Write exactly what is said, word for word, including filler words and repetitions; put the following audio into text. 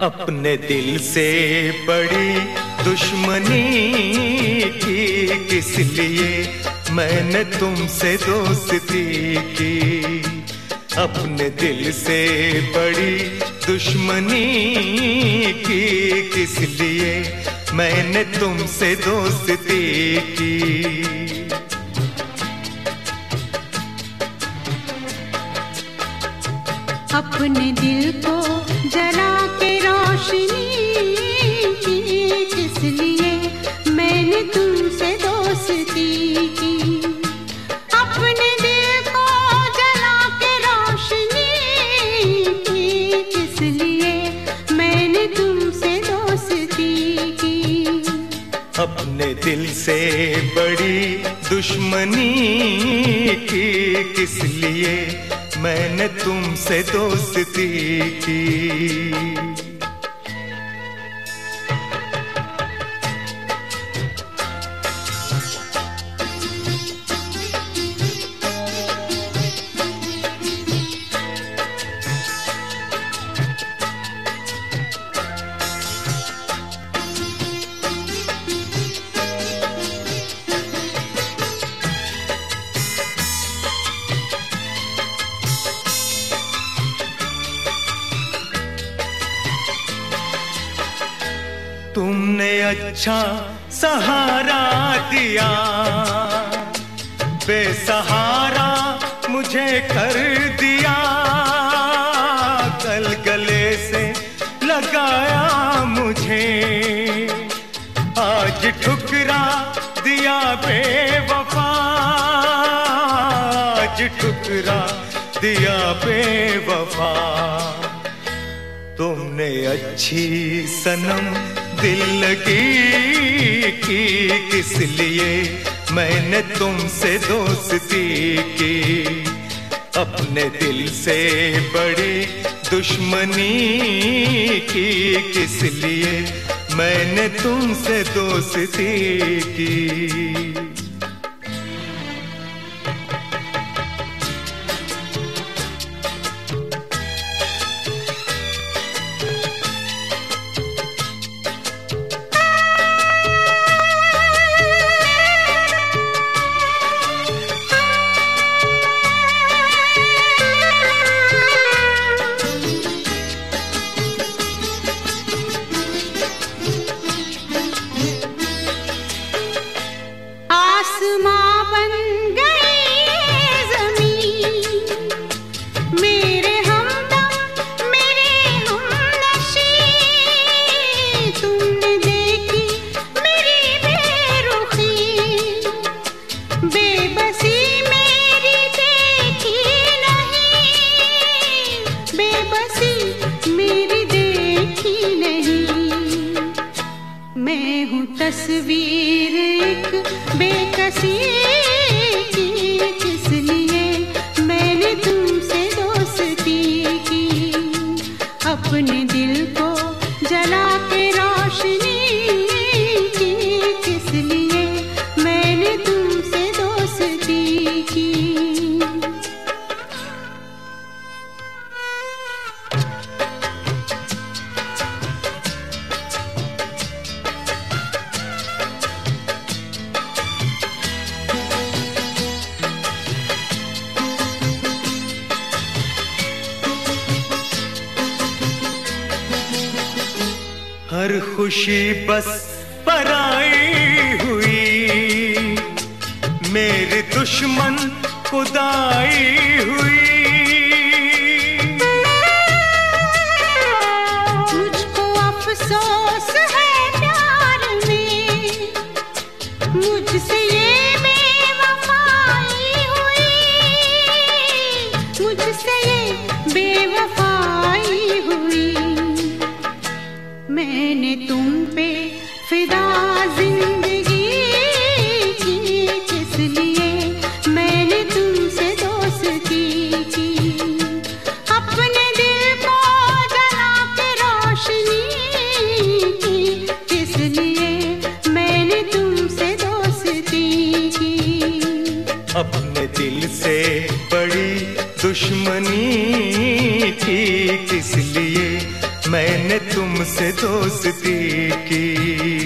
अपने दिल से बड़ी दुश्मनी की किस लिए मैंने तुमसे दोस्ती की। अपने दिल से बड़ी दुश्मनी की किस लिए मैंने तुमसे दोस्ती की। अपने दिल को जला के रोशनी की किस लिए मैंने तुमसे दोस्ती की। अपने दिल को जला के रोशनी की किस लिए मैंने तुमसे दोस्ती की। अपने दिल से बड़ी दुश्मनी की किस लिए मैंने तुमसे दोस्ती की। तुमने अच्छा सहारा दिया, बेसहारा मुझे कर दिया। कल गले से लगाया मुझे, आज ठुकरा दिया बेवफा। आज ठुकरा दिया बेवफा। तुमने अच्छी सनम दिल लगी की किस लिए मैंने तुमसे दोस्ती की। अपने दिल से बड़ी दुश्मनी की किस लिए मैंने तुमसे दोस्ती की। तस्वीर एक बेकसी की किस लिए मैंने तुमसे दोस्ती की। अपने दिल को जला के रोशनी की किस लिए मैंने तुमसे दोस्ती की। हर खुशी बस पराई हुई, मेरे दुश्मन खुदाई हुई। मुझको अफसोस है प्यार में, मुझसे ये बेवफाई हुई। मुझसे ये बेवफाई हुई। मैंने तुम पे फिदा जिंदगी की किस लिए मैंने तुमसे दोस्ती की। अपने दिल को जला के रोशनी की किस लिए मैंने तुमसे दोस्ती की। अपने दिल से बड़ी दुश्मनी की किस लिए मैंने तुमसे दोस्ती की।